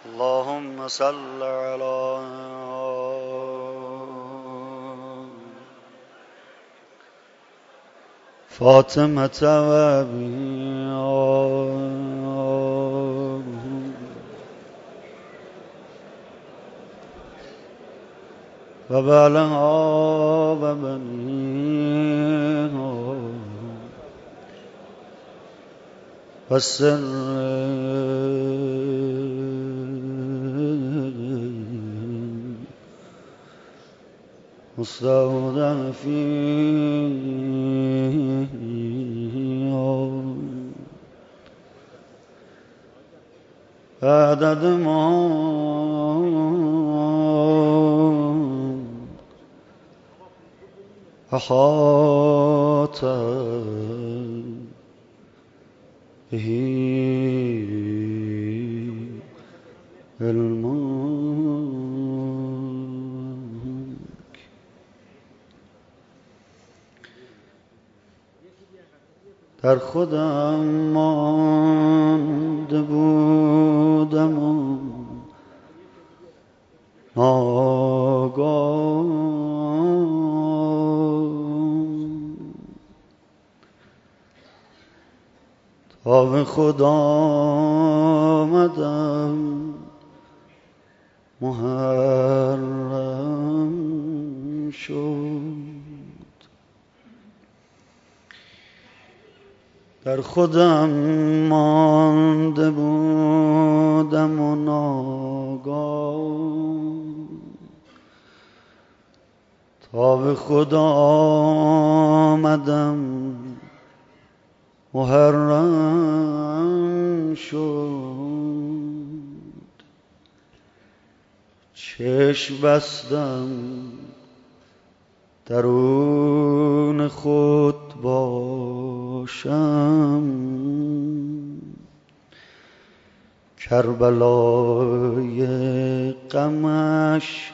اللهم صل على فاطمة وأبيها وبعلها وبنيها والسر مستودع فيها عدد ما أحاط به علمك. در خودم مانده بودم و تا به خدا آمدم محرم شد. در خودم مانده بودم و ناگاه تا به خدا آمدم محرم شد. چشم بستم درون خود باشم، کربلای غمش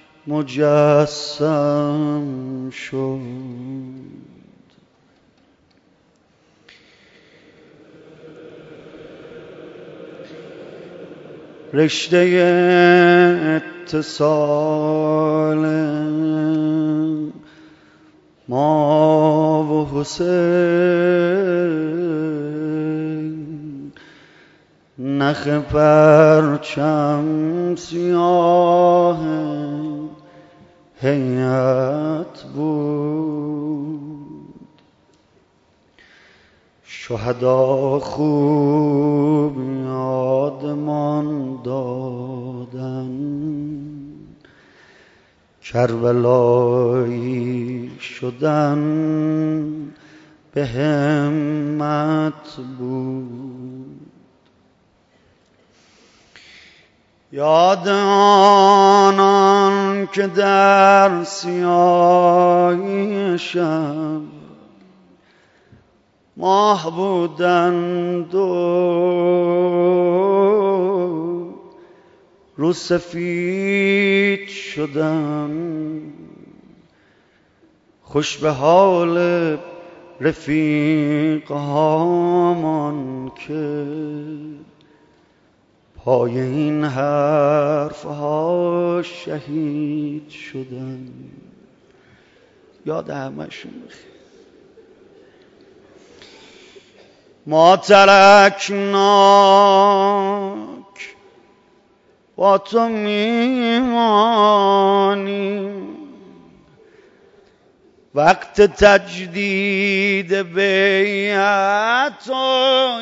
مجسم شد. رشته اتصال ما و حسین، نخ پرچم سیاه هیئت بود. شهدا خوب یادمان دادن، کربلایی شدن به همت بود. یاد آنان که در سیاهی شب ماه بودند و رو سفید شدن، خوش به حال رفیقهامان که پای این حرفها شهید شدن. یاد همشون بخیر. ما ترکناک، با تو میمانیم، وقت تجدید بیعت و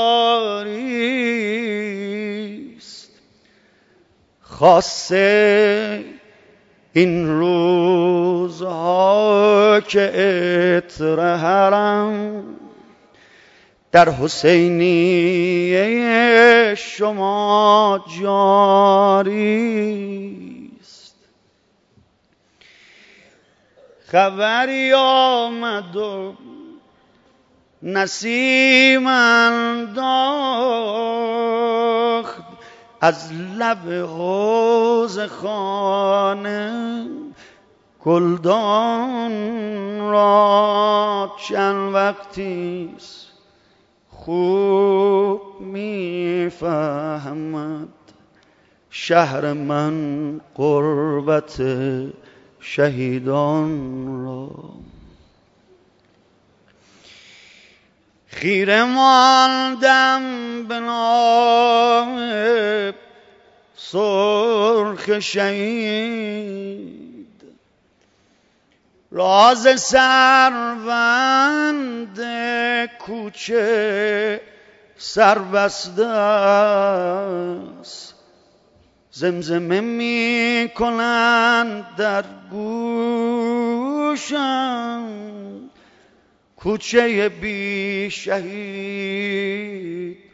یاریست. خاصه این روزها که عطر حرم در حسینیه شما جاریست. خبری آمد و نسیم انداخت از لب حوض خانه گلدان را. چند وقتیست خوب میفهمد شهر من قربت شهیدان را. خیره ماندم به نام سرخ شهید، راز سروند کوچه سربسته است. زمزمه می کنند در گوشم کوچه بی شهید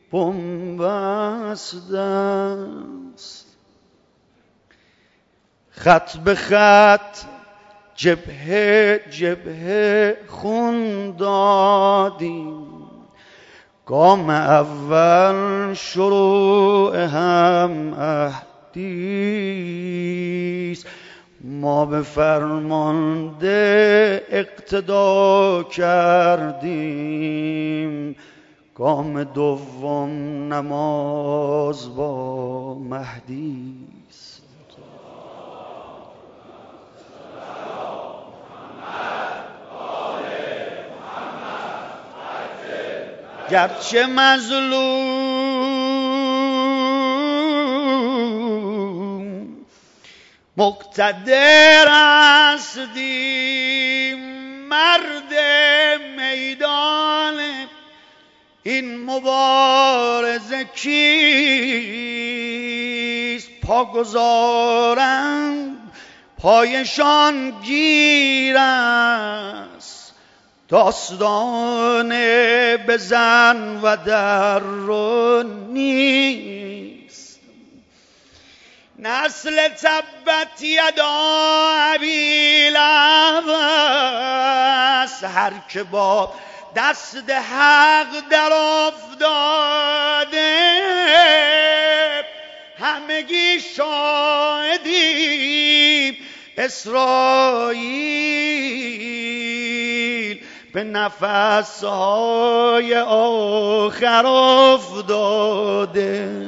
بنبسته است. خط به خط جبهه جبهه خون دادیم، گام اول شروع هم اهدیست. ما به فرمانده اقتدا کردیم، گام دوم نماز با مهدیست. گرچه مظلوم مقتدر هستیم، مرد میدان این مبارزه کیست؟ پا گذارند پایشان گیر است، داستان بزن و در رو نیست. نسل تبت یدا ابی لهب است، هر که با دست حق در افتاده همگی شاهدیم. اسرائیل به نفسهای آخر افتاده.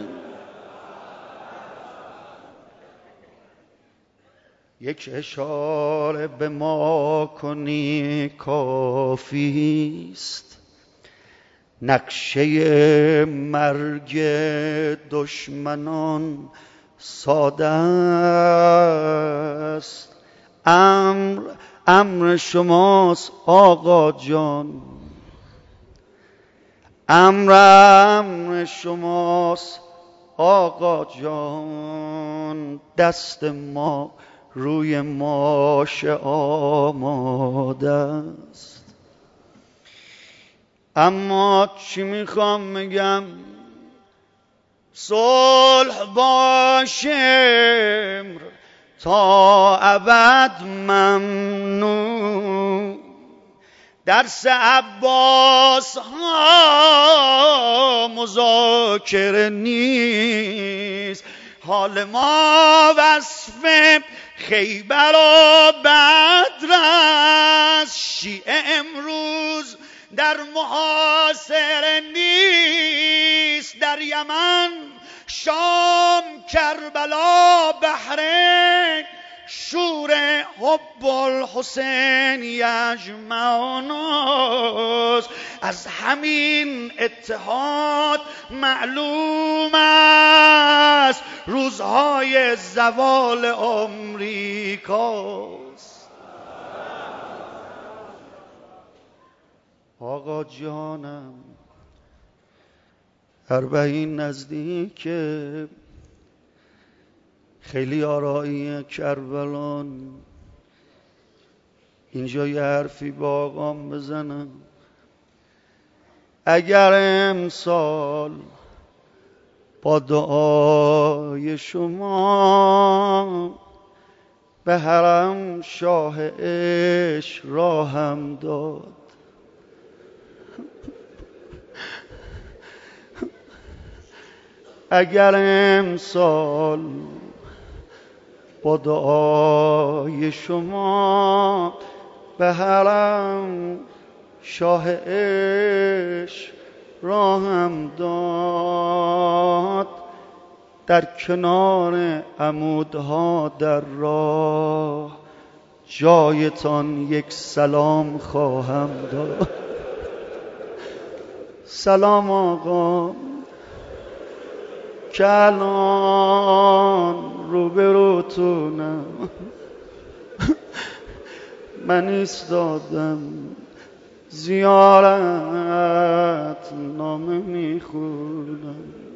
یک اشاره به ما کنی کافیست، نقشه مرگ دشمنان ساده است. امر شماست آقا جان، امر شماست آقا جان. دست ما روی ماشه آماده است. اما چی میخوام بگم؟ صلح با شمر تا ابد ممنوع، درس عباس ها مذاکره نیست. حال ما وصف خیبر و بدر است، شیعه امروز در محاصره نیست. در یمن، شام، کربلا، بحرین، شور حب الحسین یجمعناست. از همین اتحاد معلوم است روزهای زوال آمریکاست. آقا جانم، اربعین نزدیکه، خیلی آرایی کربلان. اینجا یه حرفی با آقام بزنم. اگر امسال با دعای شما به حرم شاه عشق راهم داد، اگر امسال با دعای شما به حرم شاه عشق راهم داد، در کنار عمودها در راه جایتان یک سلام خواهم داد. سلام آقا، که الان روبروتونم، من ایستادم زیارت نامه میخونم.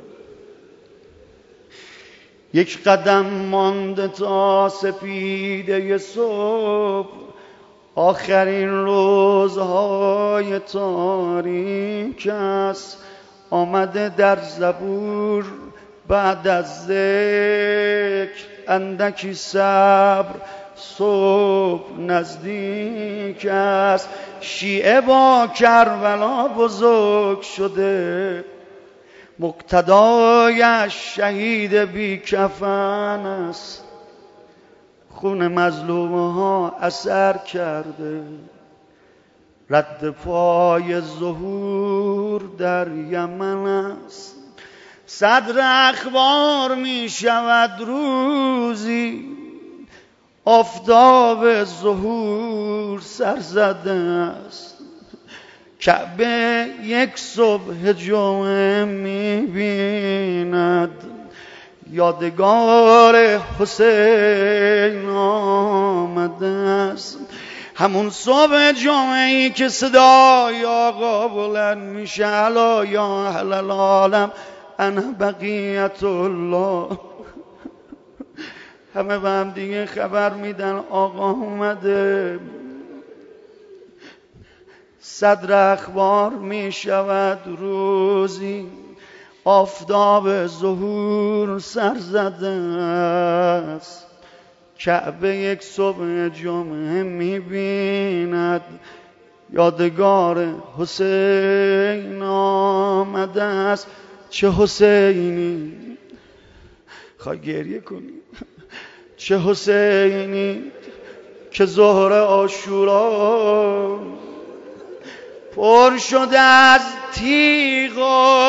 یک قدم مانده تا سپیده صبح، آخرین روزهای تاریک است. آمده در زبور بعد از ذکر اندکی صبر، صبح نزدیک است. شیعه با کربلا بزرگ شده، مقتدایش شهید بی کفن است. خون مظلومه ها اثر کرده، رد پای ظهور در یمن است. صدر اخبار می شود روزی، آفتاب ظهور سر زده است. کعبه یک صبح جمعه می بیند، یادگار حسین آمده است. همون صبح جمعه‌ای که صدای آقا بلند میشه، الا یا اهل العالم انا بقیت الله. همه به هم دیگه خبر میدن آقا اومده. صدر اخبار می شود روزی، آفتاب ظهور سر زده است. کعبه یک صبح جمعه می بیند، یادگار حسین آمده است. چه حسینی، خواه گریه کنی، چه حسینی که ظهر عاشورا پر شده از تیغ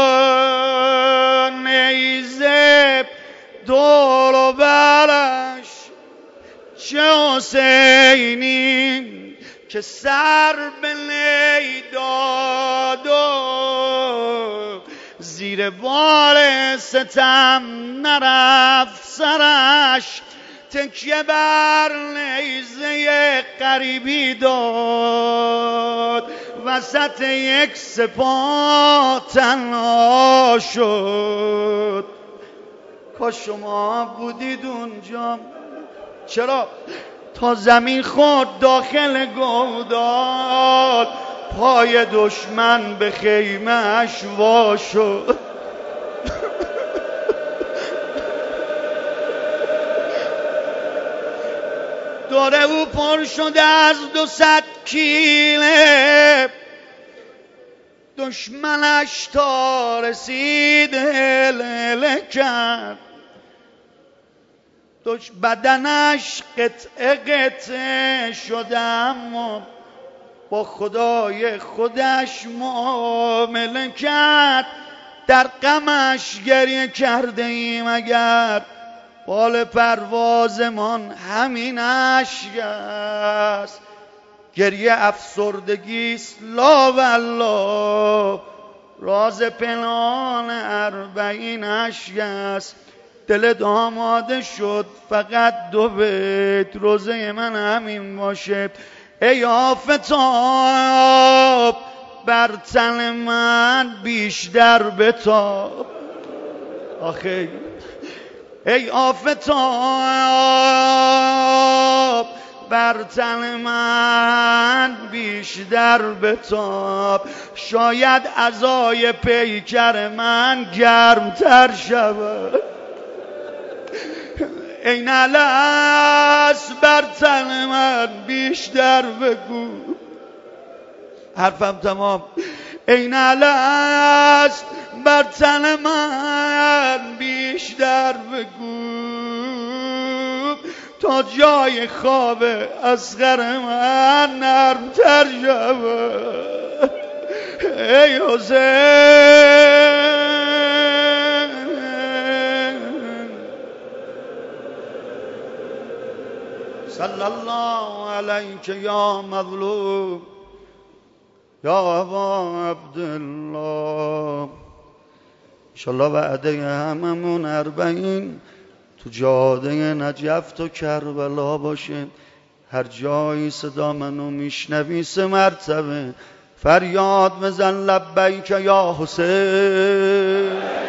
و نیزه دور و برش. چه حسینی که سر به نی داد و زیر بار ستم نرفت سرش. تکیه بر نیزه غریبی داد، وسط یک سپاه تنها شد. کاش شما بودید اونجا. چرا؟ تا زمین خورد داخل گودال، پای دشمن به خیمه اش وا شد. دوره او پر شده از 200 کیله، دشمنش تا رسید هله کرد. بدنش قطعه قطعه شده، اما با خدای خودش معامله کرد. در غمش گریه کرده ایم اگر بال پروازمان همین اشک است. گریه افسردگیست لا والله، راز پنهان 40 اشک است. دل آماده شد فقط 2 بیت، روزه من همین باشه. ای آفتاب بر تن من بیشتر بتاب. آخه ای آفتاب بر تن من بیشتر بتاب. شاید عزای پیکر من گرمتر شود. ای نلس بر تن من بیشتر بگو. حرفم تمام. ای نلس بر تن من بیشتر بگو، تا جای خواب اصغر من نرمتر شود. ای حسین صلی الله علیک یا مظلوم یا ابا عبدالله. انشالله وعده هممون 40 تو جاده نجف تو کربلا باشه. هر جایی صدا منو میشنوی 3 مرتبه فریاد بزن لبیک یا حسین.